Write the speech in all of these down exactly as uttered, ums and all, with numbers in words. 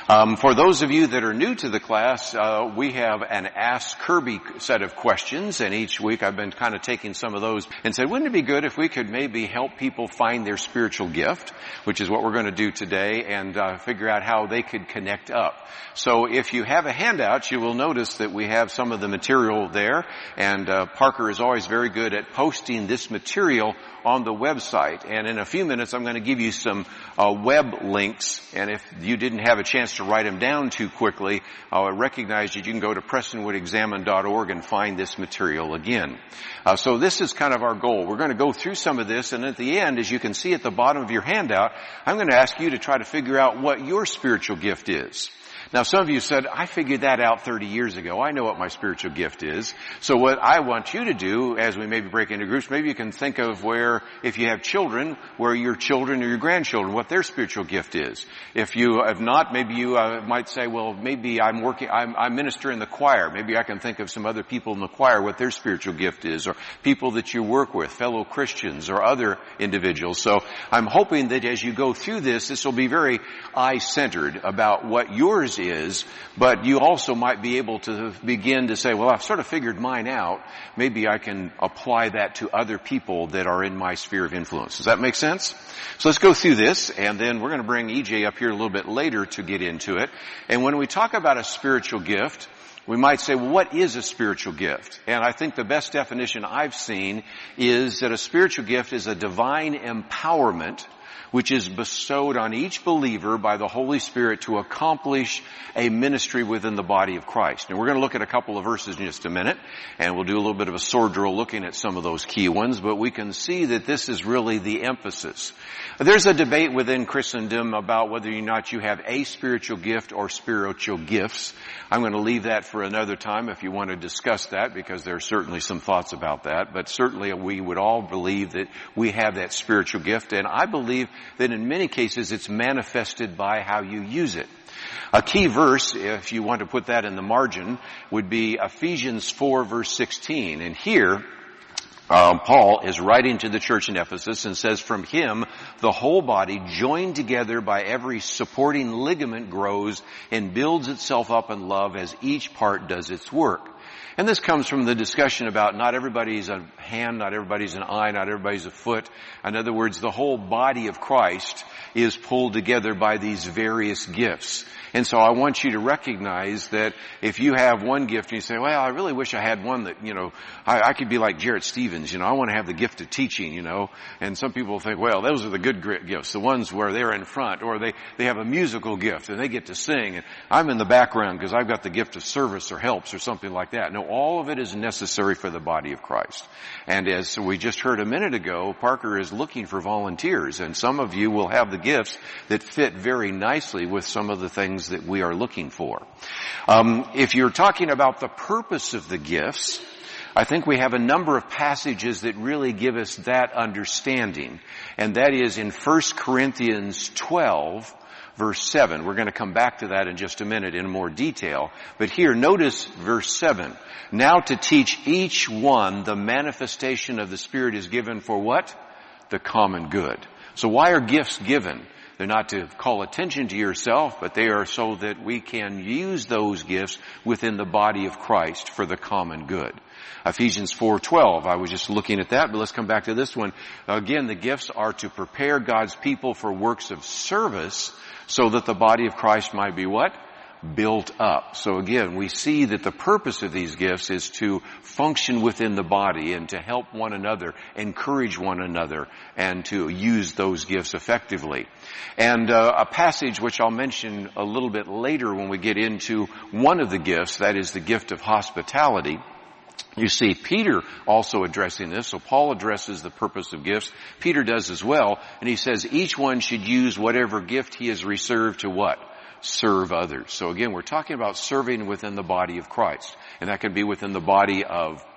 Um, for those of you that are new to the class, uh, we have an Ask Kirby set of questions, and each week I've been kind of taking some of those and said, wouldn't it be good if we could maybe help people find their spiritual gift, which is what we're going to do today, and uh, figure out how they could connect up. So if you have a handout, you will notice that we have some of the material there, and uh, Parker is always very good at posting this material on the website. And in a few minutes, I'm going to give you some uh, web links. And if you didn't have a chance to write them down too quickly, I recognize that you can go to prestonwood examine dot org and find this material again. Uh, so this is kind of our goal. We're going to go through some of this, and at the end, as you can see at the bottom of your handout, I'm going to ask you to try to figure out what your spiritual gift is. Now, some of you said, I figured that out thirty years ago. I know what my spiritual gift is. So what I want you to do, as we maybe break into groups, maybe you can think of where, if you have children, where your children or your grandchildren, what their spiritual gift is. If you have not, maybe you uh, might say, well, maybe I'm working, I'm, I minister in the choir. Maybe I can think of some other people in the choir, what their spiritual gift is, or people that you work with, fellow Christians or other individuals. So I'm hoping that as you go through this, this will be very eye-centered about what yours is. is, but you also might be able to begin to say, well, I've sort of figured mine out. Maybe I can apply that to other people that are in my sphere of influence. Does that make sense? So let's go through this, and then we're going to bring E J up here a little bit later to get into it. And when we talk about a spiritual gift, we might say, well, what is a spiritual gift? And I think the best definition I've seen is that a spiritual gift is a divine empowerment which is bestowed on each believer by the Holy Spirit to accomplish a ministry within the body of Christ. And we're going to look at a couple of verses in just a minute, and we'll do a little bit of a sword drill looking at some of those key ones, but we can see that this is really the emphasis. There's a debate within Christendom about whether or not you have a spiritual gift or spiritual gifts. I'm going to leave that for another time if you want to discuss that, because there are certainly some thoughts about that, but certainly we would all believe that we have that spiritual gift, and I believe that in many cases it's manifested by how you use it. A key verse, if you want to put that in the margin, would be Ephesians four verse sixteen. And here, um, Paul is writing to the church in Ephesus and says, from him, the whole body, joined together by every supporting ligament, grows and builds itself up in love as each part does its work. And this comes from the discussion about not everybody's a hand, not everybody's an eye, not everybody's a foot. In other words, the whole body of Christ is pulled together by these various gifts. And so I want you to recognize that if you have one gift and you say, well, I really wish I had one that, you know, I, I could be like Jarrett Stevens, you know, I want to have the gift of teaching, you know. And some people think, well, those are the good gifts, the ones where they're in front, or they, they have a musical gift and they get to sing. And I'm in the background because I've got the gift of service or helps or something like that. No, all of it is necessary for the body of Christ. And as we just heard a minute ago, Parker is looking for volunteers, and some of you will have the gifts that fit very nicely with some of the things that we are looking for. Um, if you're talking about the purpose of the gifts, I think we have a number of passages that really give us that understanding, and that is in First Corinthians twelve, verse seven. We're going to come back to that in just a minute in more detail. But here, notice verse seven. Now to teach each one the manifestation of the Spirit is given for what? The common good. So why are gifts given? They're not to call attention to yourself, but they are so that we can use those gifts within the body of Christ for the common good. Ephesians four twelve, I was just looking at that, but let's come back to this one. Again, the gifts are to prepare God's people for works of service so that the body of Christ might be what? Built up. So again, we see that the purpose of these gifts is to function within the body and to help one another, encourage one another, and to use those gifts effectively. And uh, a passage which I'll mention a little bit later when we get into one of the gifts, that is the gift of hospitality. You see Peter also addressing this. So Paul addresses the purpose of gifts. Peter does as well. And he says each one should use whatever gift he has reserved to what? Serve others. So again, we're talking about serving within the body of Christ. And that can be within the body of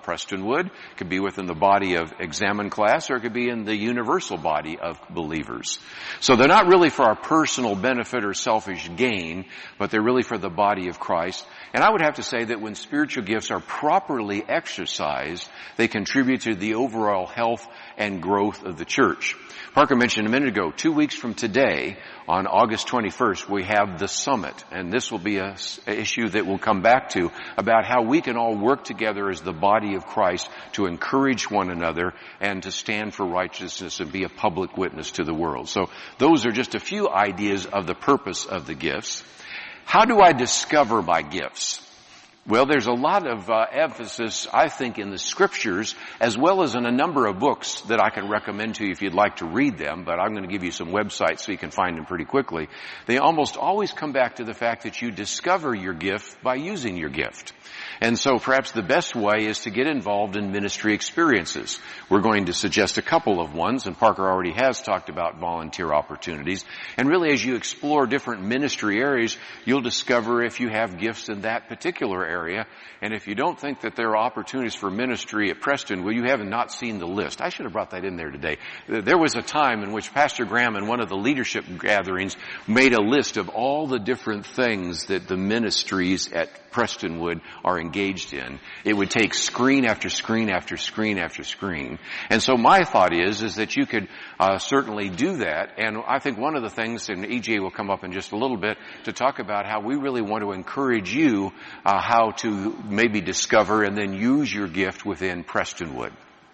Prestonwood, it could be within the body of Examine class, or it could be in the universal body of believers. So they're not really for our personal benefit or selfish gain, but they're really for the body of Christ. And I would have to say that when spiritual gifts are properly exercised, they contribute to the overall health and growth of the church. Parker mentioned a minute ago, two weeks from today, on August twenty-first, we have the summit. And this will be an issue that we'll come back to about how we can all work together as the body of Christ to encourage one another and to stand for righteousness and be a public witness to the world. So those are just a few ideas of the purpose of the gifts. How do I discover my gifts? Well, there's a lot of uh, emphasis, I think, in the scriptures, as well as in a number of books that I can recommend to you if you'd like to read them, but I'm going to give you some websites so you can find them pretty quickly. They almost always come back to the fact that you discover your gift by using your gift. And so perhaps the best way is to get involved in ministry experiences. We're going to suggest a couple of ones, and Parker already has talked about volunteer opportunities. And really, as you explore different ministry areas, you'll discover if you have gifts in that particular area. And if you don't think that there are opportunities for ministry at Preston, well, you haven't not seen the list. I should have brought that in there today. There was a time in which Pastor Graham in one of the leadership gatherings made a list of all the different things that the ministries at Prestonwood are engaged in. It would take screen after screen after screen after screen. And so my thought is, is that you could uh, certainly do that. And I think one of the things, and E J will come up in just a little bit to talk about how we really want to encourage you uh, how to maybe discover and then use your gift within Prestonwood.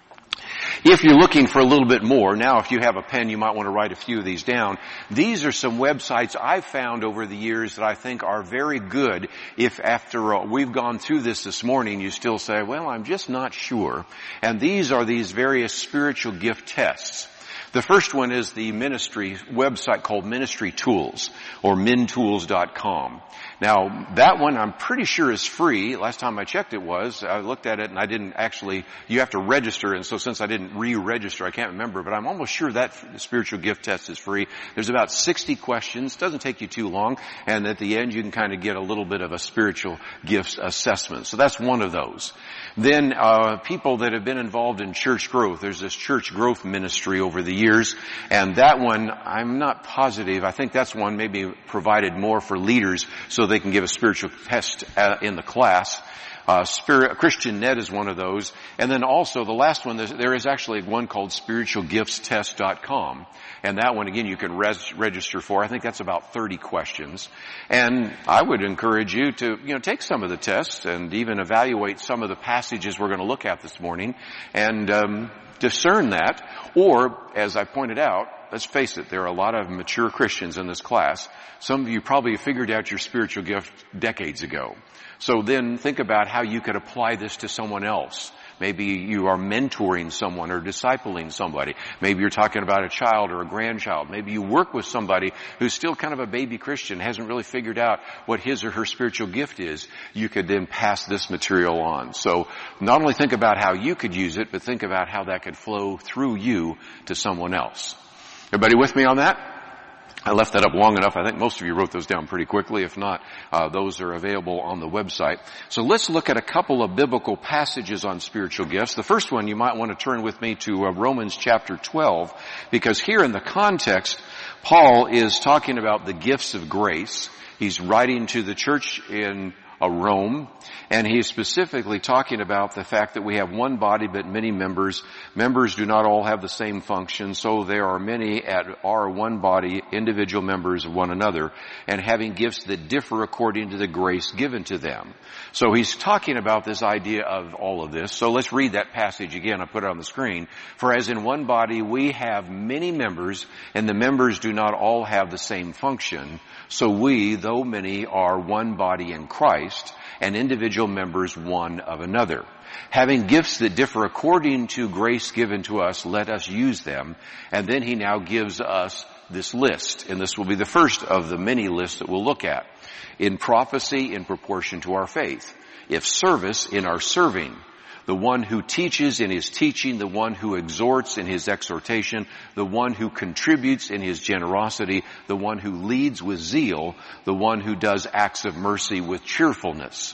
If you're looking for a little bit more, now if you have a pen, you might want to write a few of these down. These are some websites I've found over the years that I think are very good if after all, we've gone through this this morning, you still say, well, I'm just not sure. And these are these various spiritual gift tests. The first one is the ministry website called Ministry Tools, or min tools dot com. Now, that one I'm pretty sure is free. Last time I checked it was. I looked at it and I didn't actually, you have to register, and so since I didn't re-register, I can't remember, but I'm almost sure that spiritual gift test is free. There's about sixty questions. Doesn't take you too long, and at the end you can kind of get a little bit of a spiritual gifts assessment. So that's one of those. Then, uh, people that have been involved in church growth. There's this church growth ministry over the years, and that one, I'm not positive. I think that's one maybe provided more for leaders so they can give a spiritual test uh, in the class. Uh, Spirit, Christian Net is one of those. And then also the last one, there is actually one called spiritual gifts test dot com. And that one, again, you can res- register for. I think that's about thirty questions. And I would encourage you to, you know, take some of the tests and even evaluate some of the passages we're going to look at this morning and um, discern that. Or, as I pointed out, let's face it, there are a lot of mature Christians in this class. Some of you probably figured out your spiritual gift decades ago. So then think about how you could apply this to someone else. Maybe you are mentoring someone or discipling somebody. Maybe you're talking about a child or a grandchild. Maybe you work with somebody who's still kind of a baby Christian, hasn't really figured out what his or her spiritual gift is. You could then pass this material on. So not only think about how you could use it, but think about how that could flow through you to someone else. Everybody with me on that? I left that up long enough. I think most of you wrote those down pretty quickly. If not, uh, those are available on the website. So let's look at a couple of biblical passages on spiritual gifts. The first one, you might want to turn with me to uh, Romans chapter twelve, because here in the context, Paul is talking about the gifts of grace. He's writing to the church in uh, Rome, and he's specifically talking about the fact that we have one body but many members. Members do not all have the same function, so there are many at our one body, individual members of one another, and having gifts that differ according to the grace given to them. So he's talking about this idea of all of this. So let's read that passage again. I put it on the screen. For as in one body we have many members, and the members do not all have the same function, so we, though many, are one body in Christ, and individual members one of another. Having gifts that differ according to grace given to us, let us use them. And then he now gives us this list, and this will be the first of the many lists that we'll look at. In prophecy, in proportion to our faith. If service, in our serving. The one who teaches in his teaching, the one who exhorts in his exhortation, the one who contributes in his generosity, the one who leads with zeal, the one who does acts of mercy with cheerfulness.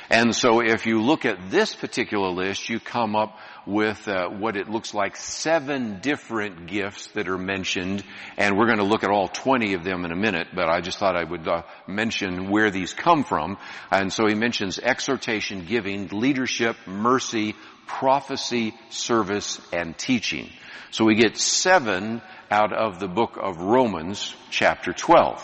And so if you look at this particular list, you come up with uh, what it looks like seven different gifts that are mentioned, and we're going to look at all twenty of them in a minute, but I just thought I would uh, mention where these come from. And so he mentions exhortation, giving, leadership, mercy, prophecy, service, and teaching. So we get seven out of the book of Romans, chapter twelve.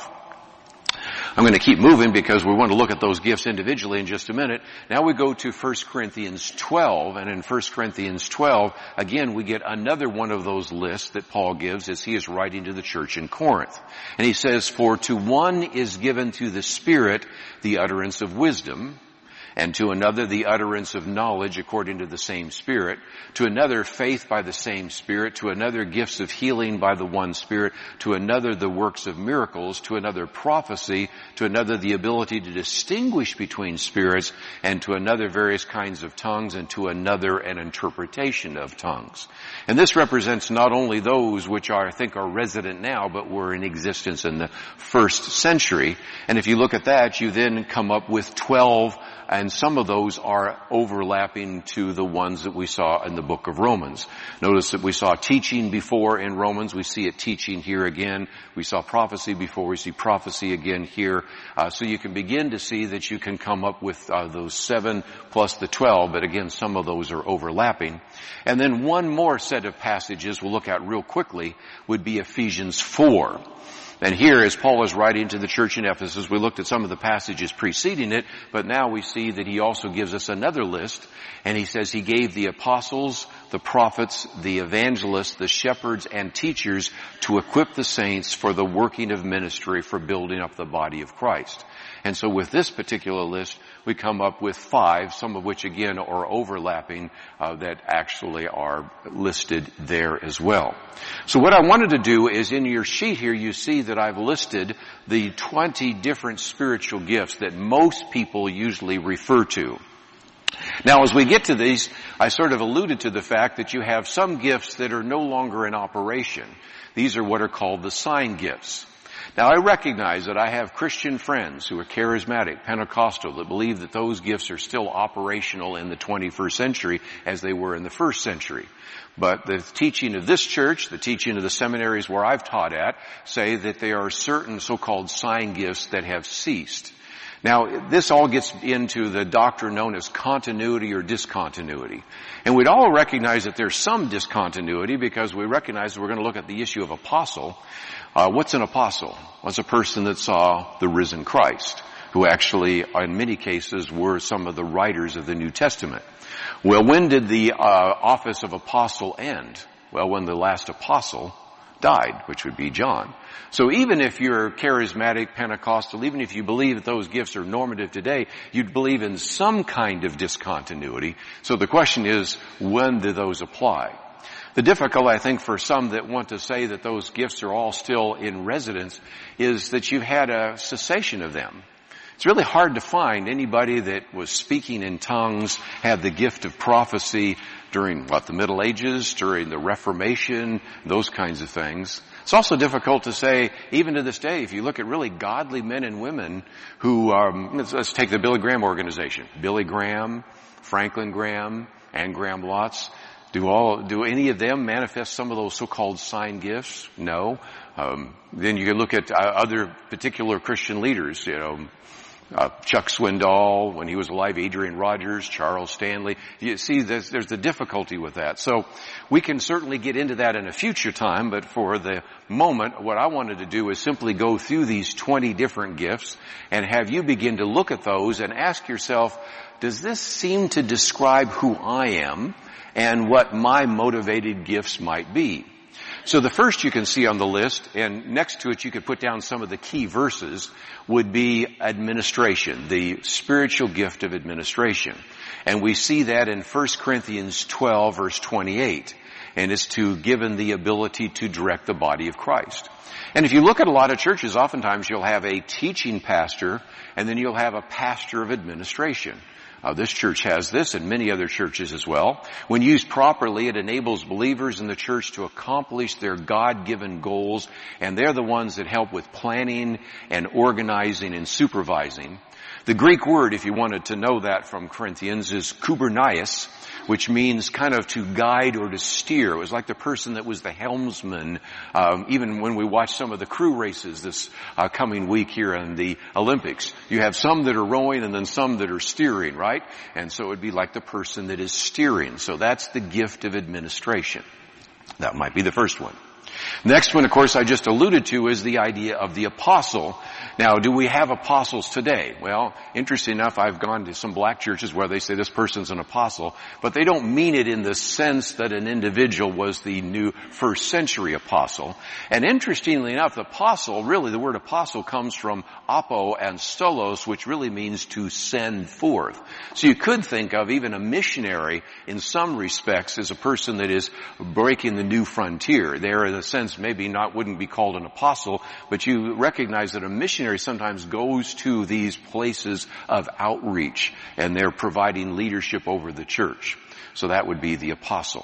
I'm going to keep moving because we want to look at those gifts individually in just a minute. Now we go to First Corinthians twelve, and in First Corinthians twelve, again, we get another one of those lists that Paul gives as he is writing to the church in Corinth. And he says, "For to one is given through the Spirit the utterance of wisdom, and to another the utterance of knowledge according to the same Spirit, to another faith by the same Spirit, to another gifts of healing by the one Spirit, to another the works of miracles, to another prophecy, to another the ability to distinguish between spirits, and to another various kinds of tongues, and to another an interpretation of tongues." And this represents not only those which are, I think, are resident now, but were in existence in the first century. And if you look at that, you then come up with twelve, and some of those are overlapping to the ones that we saw in the book of Romans. Notice that we saw teaching before in Romans. We see it teaching here again. We saw prophecy before. We see prophecy again here. Uh, so you can begin to see that you can come up with uh, those seven plus the twelve, but again, some of those are overlapping. And then one more set of passages we'll look at real quickly would be Ephesians four. And here, as Paul is writing to the church in Ephesus, we looked at some of the passages preceding it, but now we see that he also gives us another list, and he says he gave the apostles, the prophets, the evangelists, the shepherds, and teachers to equip the saints for the working of ministry, for building up the body of Christ. And so with this particular list, we come up with five, some of which again are overlapping, uh, that actually are listed there as well. So what I wanted to do is, in your sheet here, you see that I've listed the twenty different spiritual gifts that most people usually refer to. Now, as we get to these, I sort of alluded to the fact that you have some gifts that are no longer in operation. These are what are called the sign gifts. Now, I recognize that I have Christian friends who are charismatic, Pentecostal, that believe that those gifts are still operational in the twenty-first century as they were in the first century. But the teaching of this church, the teaching of the seminaries where I've taught at, say that there are certain so-called sign gifts that have ceased. Now, this all gets into the doctrine known as continuity or discontinuity. And we'd all recognize that there's some discontinuity because we recognize that we're going to look at the issue of apostle. Uh, what's an apostle? Well, it's a person that saw the risen Christ, who actually, in many cases, were some of the writers of the New Testament. Well, when did the uh, office of apostle end? Well, when the last apostle died, which would be John. So even if you're charismatic, Pentecostal, even if you believe that those gifts are normative today, you'd believe in some kind of discontinuity. So the question is, when do those apply? The difficulty, I think, for some that want to say that those gifts are all still in residence is that you've had a cessation of them. It's really hard to find anybody that was speaking in tongues, had the gift of prophecy during, what, the Middle Ages, during the Reformation, those kinds of things. It's also difficult to say, even to this day, if you look at really godly men and women who, um, let's, let's take the Billy Graham organization. Billy Graham, Franklin Graham, and Graham Lotz. Do all, do any of them manifest some of those so-called sign gifts? No. Um, then you can look at uh, other particular Christian leaders, you know, uh, Chuck Swindoll, when he was alive, Adrian Rogers, Charles Stanley. You see, there's, there's the difficulty with that. So we can certainly get into that in a future time, but for the moment, what I wanted to do is simply go through these twenty different gifts and have you begin to look at those and ask yourself, does this seem to describe who I am and what my motivated gifts might be? So the first you can see on the list, and next to it you could put down some of the key verses, would be administration, the spiritual gift of administration. And we see that in First Corinthians twelve, verse twenty-eight. And it's to given the ability to direct the body of Christ. And if you look at a lot of churches, oftentimes you'll have a teaching pastor, and then you'll have a pastor of administration. Uh, this church has this and many other churches as well. When used properly, it enables believers in the church to accomplish their God-given goals, and they're the ones that help with planning and organizing and supervising. The Greek word, if you wanted to know that from Corinthians, is kubernaios, which means kind of to guide or to steer. It was like the person that was the helmsman, um, even when we watch some of the crew races this uh, coming week here in the Olympics. You have some that are rowing and then some that are steering, right? And so it would be like the person that is steering. So that's the gift of administration. That might be the first one. Next one, of course, I just alluded to is the idea of the apostle. Now, do we have apostles today? Well, interesting enough, I've gone to some black churches where they say this person's an apostle, but they don't mean it in the sense that an individual was the new first century apostle. And interestingly enough, the apostle, really the word apostle comes from apo and stolos, which really means to send forth. So you could think of even a missionary in some respects as a person that is breaking the new frontier. There, in a sense, maybe not wouldn't be called an apostle, but you recognize that a missionary sometimes goes to these places of outreach and they're providing leadership over the church. So that would be the apostle.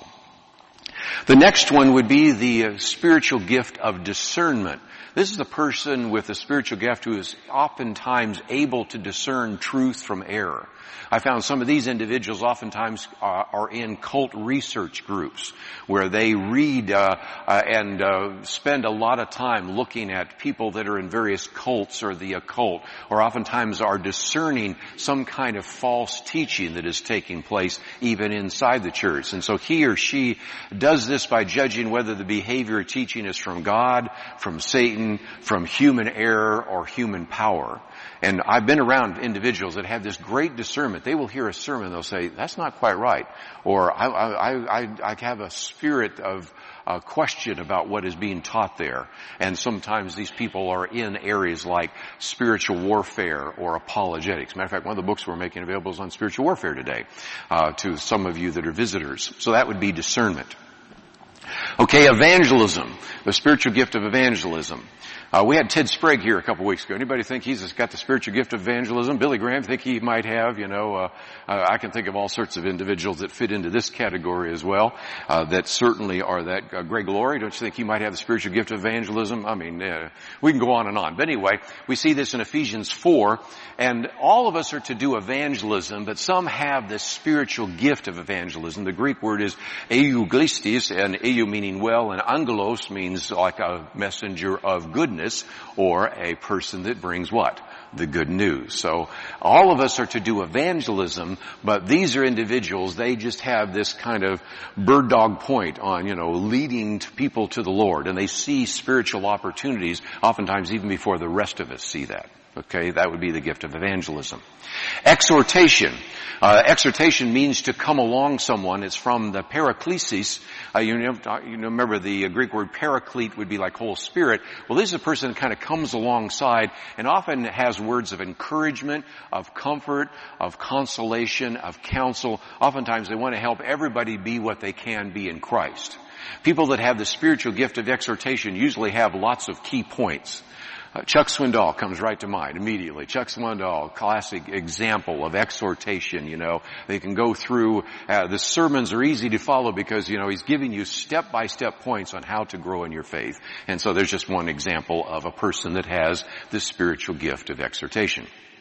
The next one would be the uh, spiritual gift of discernment. This is the person with the spiritual gift who is oftentimes able to discern truth from error. I found some of these individuals oftentimes uh, are in cult research groups where they read uh, uh, and uh, spend a lot of time looking at people that are in various cults or the occult, or oftentimes are discerning some kind of false teaching that is taking place even inside the church. And so he or she does this by judging whether the behavior or teaching is from God, from Satan, from human error, or human power. And I've been around individuals that have this great discernment. They will hear a sermon, they'll say, that's not quite right. Or I, I, I, I have a spirit of uh, question about what is being taught there. And sometimes these people are in areas like spiritual warfare or apologetics. Matter of fact, one of the books we're making available is on spiritual warfare today, uh, to some of you that are visitors. So that would be discernment. Okay, evangelism, the spiritual gift of evangelism. Uh, we had Ted Sprague here a couple weeks ago. Anybody think he's got the spiritual gift of evangelism? Billy Graham think he might have, you know, uh, uh, I can think of all sorts of individuals that fit into this category as well, uh, that certainly are that. Uh, Greg Laurie, don't you think he might have the spiritual gift of evangelism? I mean, uh, we can go on and on. But anyway, we see this in Ephesians four, and all of us are to do evangelism, but some have this spiritual gift of evangelism. The Greek word is euglistis, and eu meaning well, and angelos means like a messenger of goodness, or a person that brings what? The good news. So all of us are to do evangelism, but these are individuals, they just have this kind of bird dog point on, you know, leading people to the Lord, and they see spiritual opportunities oftentimes even before the rest of us see that. Okay, that would be the gift of evangelism. Exhortation. Uh, exhortation means to come along someone. It's from the paraklesis. Uh, you, know, you know, remember the Greek word paraclete would be like Holy Spirit. Well, this is a person that kind of comes alongside and often has words of encouragement, of comfort, of consolation, of counsel. Oftentimes they want to help everybody be what they can be in Christ. People that have the spiritual gift of exhortation usually have lots of key points. Uh, Chuck Swindoll comes right to mind immediately. Chuck Swindoll, classic example of exhortation, you know. They can go through, uh, the sermons are easy to follow because, you know, he's giving you step-by-step points on how to grow in your faith. And so there's just one example of a person that has the spiritual gift of exhortation.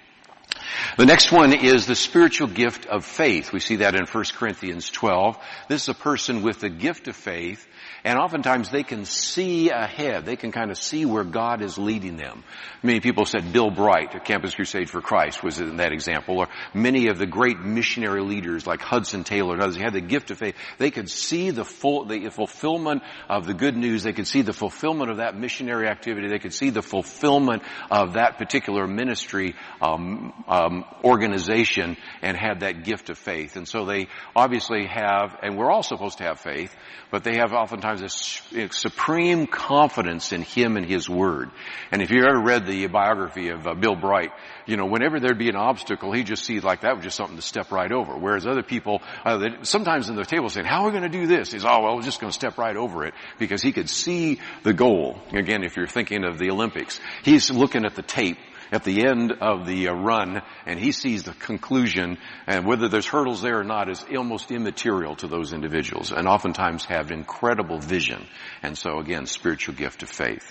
The next one is the spiritual gift of faith. We see that in First Corinthians twelve. This is a person with the gift of faith, and oftentimes they can see ahead. They can kind of see where God is leading them. Many people said Bill Bright at Campus Crusade for Christ was in that example, or many of the great missionary leaders like Hudson Taylor and others who had the gift of faith. They could see the full, the fulfillment of the good news. They could see the fulfillment of that missionary activity. They could see the fulfillment of that particular ministry um, um, organization, and had that gift of faith. And so they obviously have, and we're all supposed to have faith, but they have oftentimes a supreme confidence in Him and His Word. And if you ever read the biography of uh, Bill Bright, you know, whenever there'd be an obstacle, he just sees like that was just something to step right over. Whereas other people, uh, they, sometimes in the table saying, how are we going to do this? He's, oh, well, we're just going to step right over it, because he could see the goal. Again, if you're thinking of the Olympics, he's looking at the tape. at the end of the uh, run, and he sees the conclusion, and whether there's hurdles there or not is almost immaterial to those individuals, and oftentimes have incredible vision. And so again, spiritual gift of faith.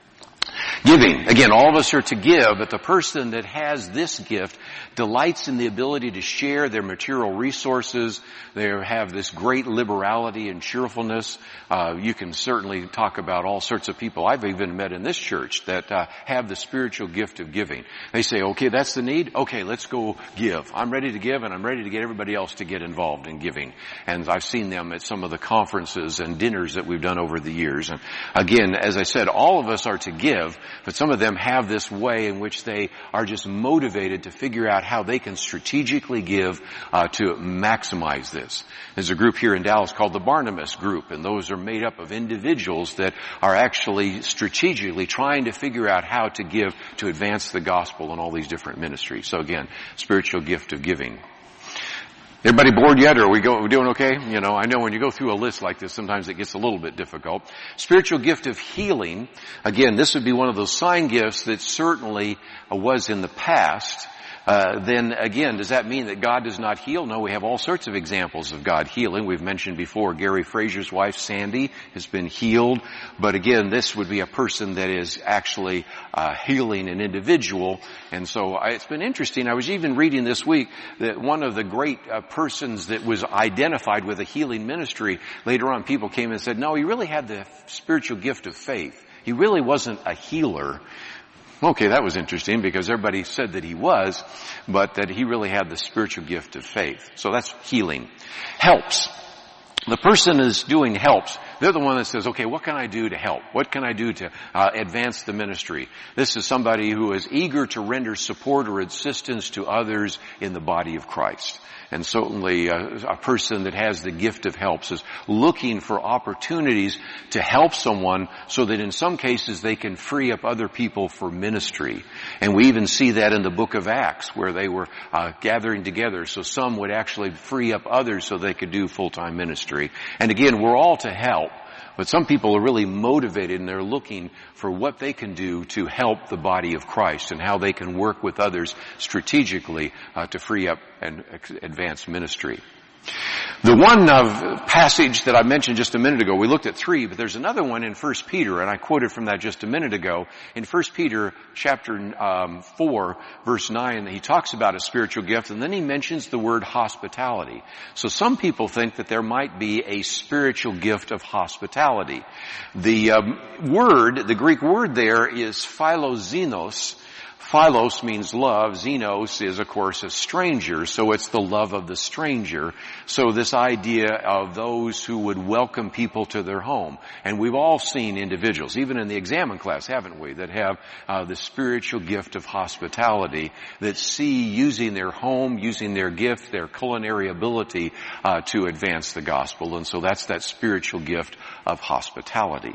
Giving. Again, all of us are to give, but the person that has this gift delights in the ability to share their material resources. They have this great liberality and cheerfulness. Uh, you can certainly talk about all sorts of people I've even met in this church that uh, have the spiritual gift of giving. They say, okay, that's the need. Okay, let's go give. I'm ready to give, and I'm ready to get everybody else to get involved in giving. And I've seen them at some of the conferences and dinners that we've done over the years. And again, as I said, all of us are to give, but some of them have this way in which they are just motivated to figure out how they can strategically give uh, to maximize this. There's a group here in Dallas called the Barnabas Group, and those are made up of individuals that are actually strategically trying to figure out how to give to advance the gospel in all these different ministries. So again, spiritual gift of giving. Everybody bored yet, or are we, go, are we doing okay? You know, I know when you go through a list like this, sometimes it gets a little bit difficult. Spiritual gift of healing. Again, this would be one of those sign gifts that certainly uh, was in the past. Uh, then again, does that mean that God does not heal? No, we have all sorts of examples of God healing. We've mentioned before, Gary Frazier's wife, Sandy, has been healed. But again, this would be a person that is actually uh, healing an individual. And so I, it's been interesting. I was even reading this week that one of the great uh, persons that was identified with a healing ministry, later on people came and said, no, he really had the spiritual gift of faith. He really wasn't a healer. Okay, that was interesting because everybody said that he was, but that he really had the spiritual gift of faith. So that's healing. Helps. The person is doing helps. They're the one that says, okay, what can I do to help? What can I do to uh, advance the ministry? This is somebody who is eager to render support or assistance to others in the body of Christ. And certainly a, a person that has the gift of helps is looking for opportunities to help someone so that in some cases they can free up other people for ministry. And we even see that in the book of Acts where they were uh, gathering together so some would actually free up others so they could do full-time ministry. And again, we're all to help. But some people are really motivated and they're looking for what they can do to help the body of Christ and how they can work with others strategically uh, to free up and advance ministry. The one uh, passage that I mentioned just a minute ago, we looked at three, but there's another one in First Peter, and I quoted from that just a minute ago. In First Peter chapter um, four, verse nine, he talks about a spiritual gift, and then he mentions the word hospitality. So some people think that there might be a spiritual gift of hospitality. The um, word, the Greek word there is philoxenos. Philos means love. Xenos is, of course, a stranger, so it's the love of the stranger. So this idea of those who would welcome people to their home. And we've all seen individuals, even in the examen class, haven't we, that have uh, the spiritual gift of hospitality, that see using their home, using their gift, their culinary ability uh, to advance the gospel. And so that's that spiritual gift of hospitality.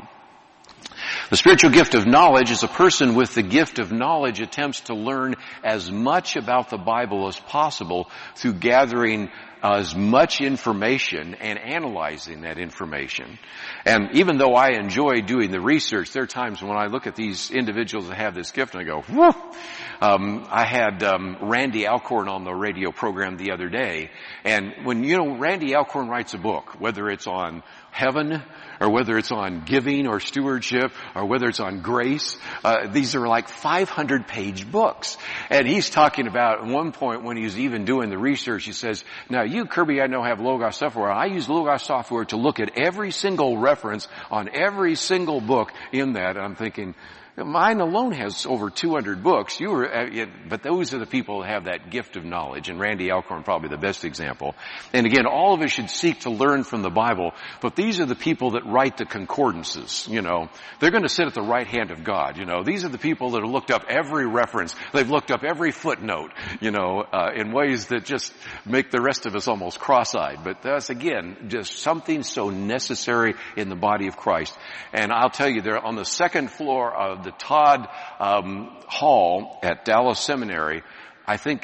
The spiritual gift of knowledge is a person with the gift of knowledge attempts to learn as much about the Bible as possible through gathering as much information and analyzing that information. And even though I enjoy doing the research, there are times when I look at these individuals that have this gift and I go, whoo! Um, I had um, Randy Alcorn on the radio program the other day, and when, you know, Randy Alcorn writes a book, whether it's on heaven or whether it's on giving or stewardship or whether it's on grace, uh, these are like five hundred page books. And he's talking about at one point when he was even doing the research, he says, now you, Kirby, I know have Logos software. I use Logos software to look at every single reference on every single book in that. And I'm thinking, mine alone has over two hundred books. You were, uh, it, but those are the people that have that gift of knowledge, and Randy Alcorn probably the best example. And again, all of us should seek to learn from the Bible, but these are the people that write the concordances, you know. They're going to sit at the right hand of God, you know. These are the people that have looked up every reference. They've looked up every footnote, you know, uh, in ways that just make the rest of us almost cross-eyed. But that's, again, just something so necessary in the body of Christ. And I'll tell you, they're on the second floor of the Todd um, Hall at Dallas Seminary. I think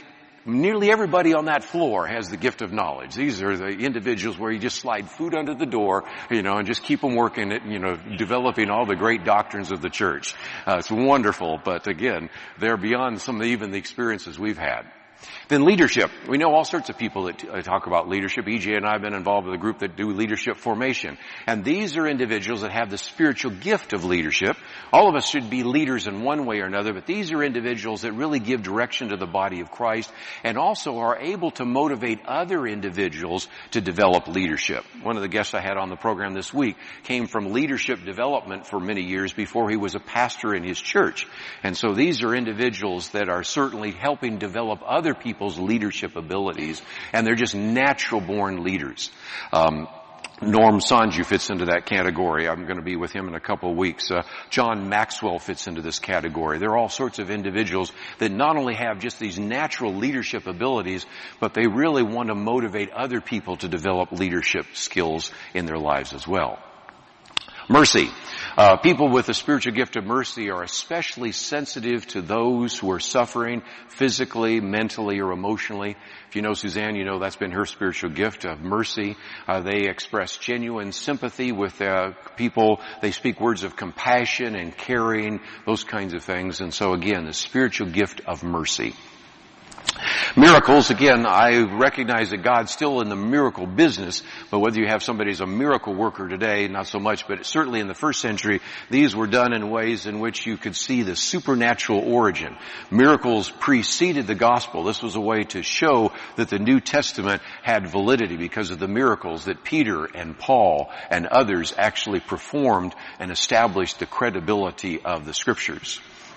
Nearly everybody on that floor has the gift of knowledge. These are the individuals where you just slide food under the door, you know, and just keep them working at, you know, developing all the great doctrines of the church. Uh, it's wonderful, but again, they're beyond some of even the experiences we've had. Then leadership. We know all sorts of people that uh, talk about leadership. E J and I have been involved with a group that do leadership formation. And these are individuals that have the spiritual gift of leadership. All of us should be leaders in one way or another, but these are individuals that really give direction to the body of Christ and also are able to motivate other individuals to develop leadership. One of the guests I had on the program this week came from leadership development for many years before he was a pastor in his church. And so these are individuals that are certainly helping develop other people's leadership abilities, and they're just natural-born leaders. Um, Norm Sanju fits into that category. I'm going to be with him in a couple of weeks. Uh, John Maxwell fits into this category. There are all sorts of individuals that not only have just these natural leadership abilities, but they really want to motivate other people to develop leadership skills in their lives as well. Mercy. Uh, people with the spiritual gift of mercy are especially sensitive to those who are suffering physically, mentally, or emotionally. If you know Suzanne, you know that's been her spiritual gift of mercy. Uh, they express genuine sympathy with uh, people. They speak words of compassion and caring, those kinds of things. And so again, the spiritual gift of mercy. Miracles, again, I recognize that God's still in the miracle business, but whether you have somebody who's a miracle worker today, not so much, but certainly in the first century, these were done in ways in which you could see the supernatural origin. Miracles preceded the gospel. This was a way to show that the New Testament had validity because of the miracles that Peter and Paul and others actually performed and established the credibility of the Scriptures.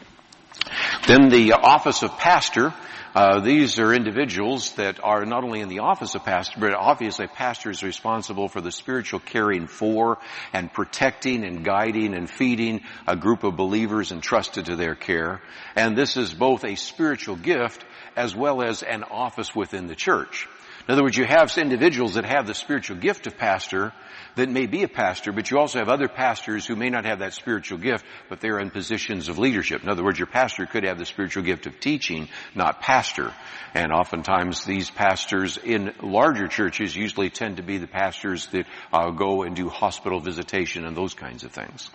Then the office of pastor. Uh, these are individuals that are not only in the office of pastor, but obviously pastor is responsible for the spiritual caring for and protecting and guiding and feeding a group of believers entrusted to their care. And this is both a spiritual gift as well as an office within the church. In other words, you have individuals that have the spiritual gift of pastor that may be a pastor, but you also have other pastors who may not have that spiritual gift, but they're in positions of leadership. In other words, your pastor could have the spiritual gift of teaching, not pastor. And oftentimes these pastors in larger churches usually tend to be the pastors that uh, go and do hospital visitation and those kinds of things.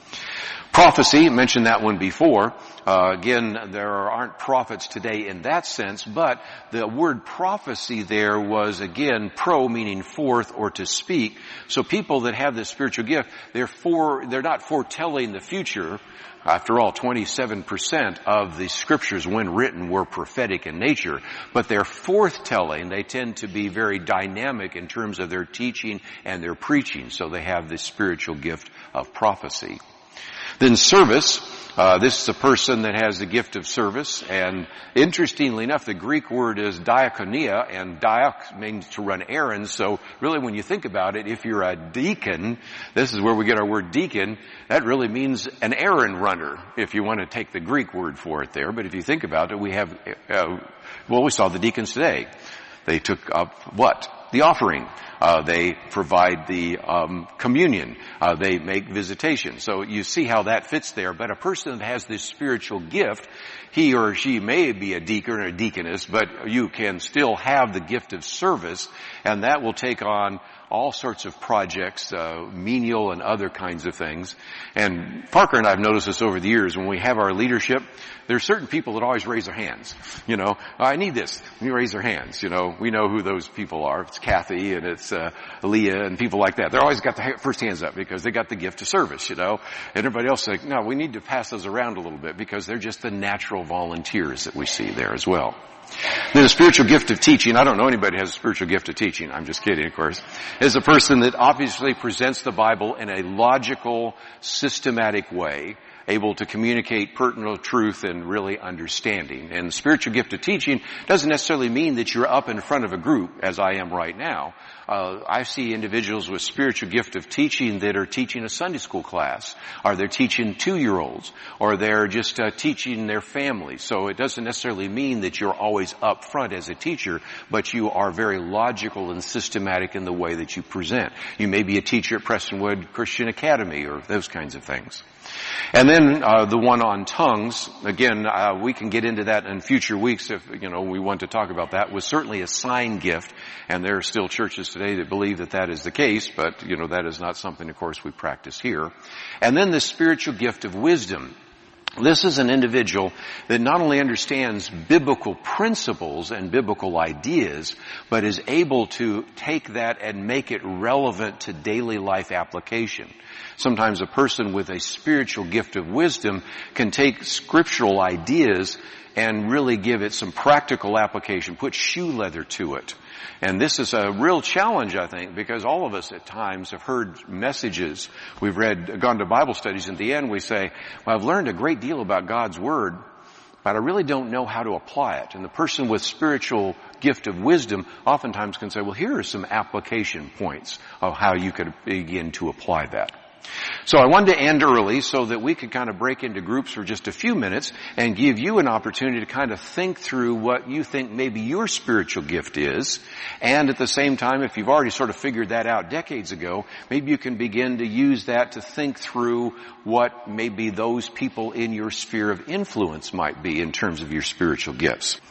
Prophecy, mentioned that one before. Uh, again, there aren't prophets today in that sense, but the word prophecy there was, again, pro meaning forth or to speak. So people that have this spiritual gift, they're for, they're not foretelling the future. After all, twenty-seven percent of the scriptures when written were prophetic in nature, but they're forthtelling. They tend to be very dynamic in terms of their teaching and their preaching, so they have this spiritual gift of prophecy. Then service. Uh, this is a person that has the gift of service, and interestingly enough, the Greek word is diakonia, and diak means to run errands. So really, when you think about it, if you're a deacon, this is where we get our word deacon. That really means an errand runner, if you want to take the Greek word for it there. But if you think about it, we have, uh, well, we saw the deacons today. They took up what? The offering. Uh, they provide the um, communion. Uh, they make visitation. So you see how that fits there. But a person that has this spiritual gift, he or she may be a deacon or a deaconess, but you can still have the gift of service, and that will take on all sorts of projects, uh, menial and other kinds of things. And Parker and I have noticed this over the years. When we have our leadership, there are certain people that always raise their hands. You know, I need this. You raise their hands. You know, we know who those people are. It's Kathy and it's uh, Leah and people like that. They're always got the first hands up because they got the gift of service, you know. And everybody else is like, no, we need to pass those around a little bit because they're just the natural volunteers that we see there as well. Then the spiritual gift of teaching. I don't know anybody who has a spiritual gift of teaching. I'm just kidding, of course. Is a person that obviously presents the Bible in a logical, systematic way, able to communicate pertinent truth and really understanding. And spiritual gift of teaching doesn't necessarily mean that you're up in front of a group, as I am right now. Uh, I see individuals with spiritual gift of teaching that are teaching a Sunday school class, or they're teaching two-year-olds, or they're just uh, teaching their families. So it doesn't necessarily mean that you're always up front as a teacher, but you are very logical and systematic in the way that you present. You may be a teacher at Prestonwood Christian Academy, or those kinds of things. And then uh, the one on tongues, again, uh, we can get into that in future weeks if, you know, we want to talk about that, was certainly a sign gift. And there are still churches today that believe that that is the case, but, you know, that is not something, of course, we practice here. And then the spiritual gift of wisdom. This is an individual that not only understands biblical principles and biblical ideas, but is able to take that and make it relevant to daily life application. Sometimes a person with a spiritual gift of wisdom can take scriptural ideas and really give it some practical application, put shoe leather to it. And this is a real challenge, I think, because all of us at times have heard messages. We've read, gone to Bible studies, and at the end we say, well, I've learned a great deal about God's Word, but I really don't know how to apply it. And the person with spiritual gift of wisdom oftentimes can say, well, here are some application points of how you could begin to apply that. So I wanted to end early so that we could kind of break into groups for just a few minutes and give you an opportunity to kind of think through what you think maybe your spiritual gift is. And at the same time, if you've already sort of figured that out decades ago, maybe you can begin to use that to think through what maybe those people in your sphere of influence might be in terms of your spiritual gifts.